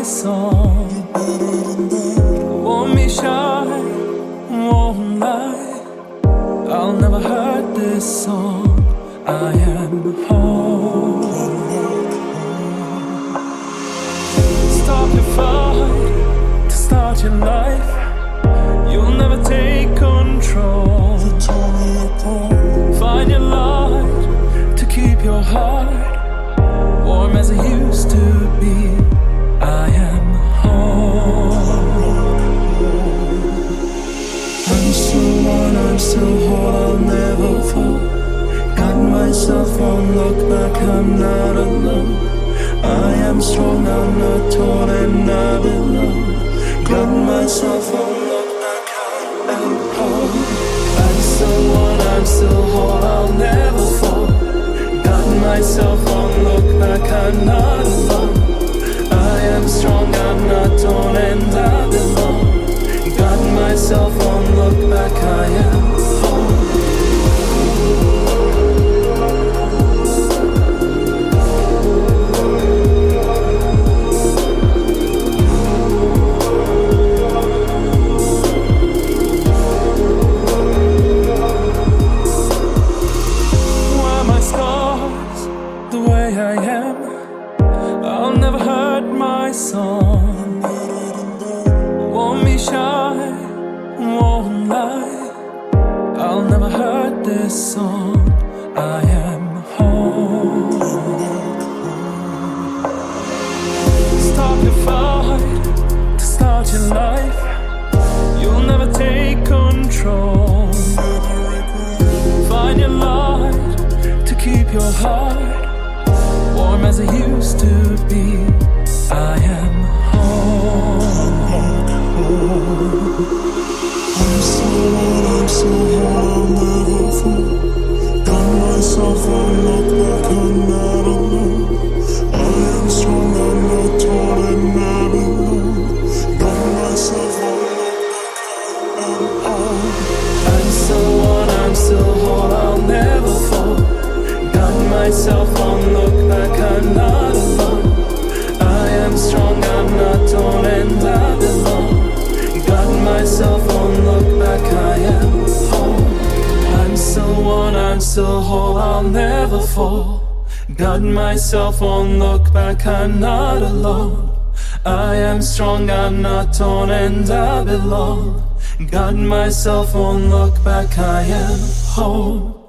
song. Won't be shy, won't lie. I'll never hurt this song. I am home. Stop your fight to start your life. You'll never take control. Find your light to keep your heart warm as it used to be. I am home. I'm still one, I'm still whole, I'll never fall. Got myself on look back, I'm not alone. I am strong, I'm not torn, and I belong. Got myself on look back, I am home. I'm still one, I'm still whole, I'll never fall. Got myself on look back, I'm not alone. I am strong, I'm not torn, and I belong. Got myself on look back, I am home. Why my scars the way I am? I'll never hurt my song. Won't be shy, won't lie. I'll never hurt this song. I am home. Stop your fight to start your life. You'll never take control. Find your light to keep your heart warm as it used to be. I am home. I'm so one, I'm so whole, I'll never fall. Got myself on look back, I'm not alone. I am strong, I'm not torn, and I belong. Got myself on look back, I'm home. I'm still one, I'm still whole, I'll never fall. Got myself on look back, I'm not alone. I am strong, I'm not torn, and I belong. Got myself on look back, I am home. I'm still one, I'm still whole, I'll never fall. Got myself on look back, I'm not alone. I am strong, I'm not torn, and I belong. Got myself on look back, I am home.